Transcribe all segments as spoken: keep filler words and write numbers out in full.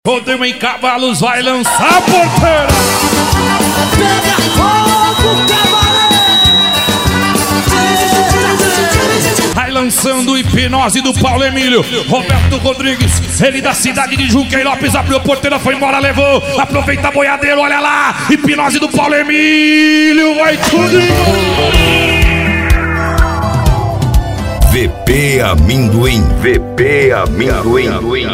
Rodeio em Cavalos vai lançar a porteira. Pega fogo, cavaleiro. Vai lançando Hipnose do Paulo Emílio. Roberto Rodrigues, ele da cidade de Junqueirópolis, abriu a porteira, foi embora, levou. Aproveita boiadeiro, olha lá. Hipnose do Paulo Emílio, vai tudo. V P Amendoim, V P Amendoim.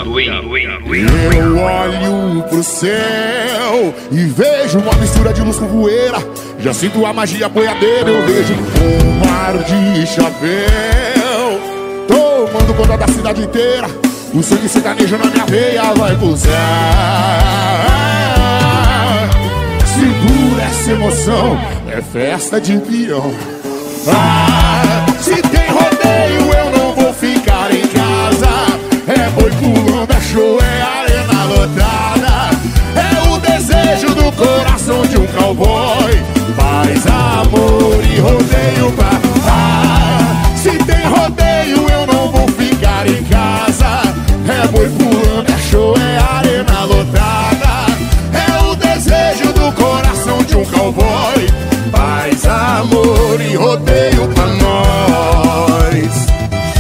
Eu olho pro céu e vejo uma mistura de luz com poeira. Já sinto a magia boiadeira, eu vejo um mar de chapéu tomando conta da cidade inteira. O sangue sertanejo na minha veia vai pulsar. Segura essa emoção, é festa de peão. Ah, se tem rodeio eu não vou ficar em casa. É boi pulando, é show, é arena lotada. É o desejo do coração de um cowboy. Paz, amor e rodeio pra... Ah, se tem rodeio eu não vou ficar em casa. É boi pulando, é show, é arena lotada. É o desejo do coração de um cowboy. Paz, amor e rodeio pra nós.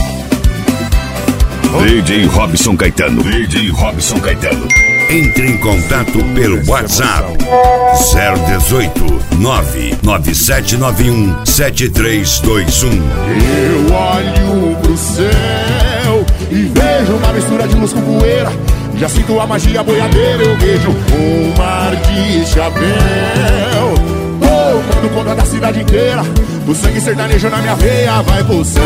D J Robson Caetano, D J Robson Caetano. Entre em contato pelo WhatsApp zero dezoito, nove nove sete nove um, sete três dois um. Eu olho pro céu e vejo uma mistura de luz com poeira. Já sinto a magia boiadeira, eu vejo um mar de chapéu tomando conta da cidade inteira. O sangue sertanejo na minha veia vai pulsar.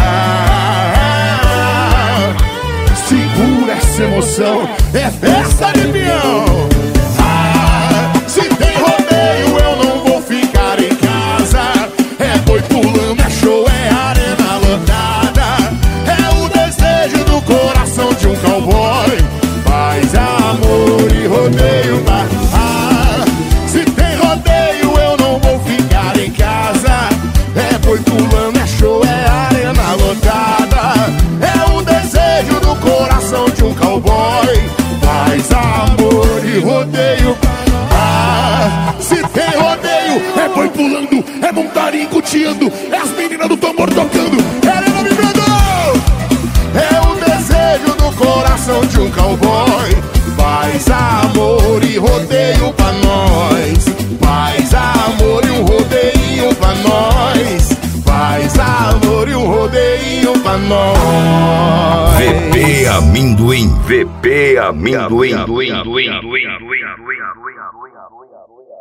Segura essa emoção, é festa de peão. Ah, se tem rodeio eu não vou ficar em casa. É boi pulando, é show, é arena lotada. É o desejo do coração de um cowboy. Paz, amor e rodeio. Ah, se tem rodeio eu não vou ficar em casa. É boi pulando, é show, é arena lotada. É o desejo do coração de um cowboy. Paz, amor e rodeio. Ah, se tem rodeio é boi pulando, é montarinho cuteando, é as meninas do tambor tocando, é arena vibrando. É o desejo do coração de um cowboy. Paz, amor e rodeio pra nós. Paz, amor e um rodeio pra nós. Paz, amor e um rodeio pra nós. V P Amendoim, V P Amendoim.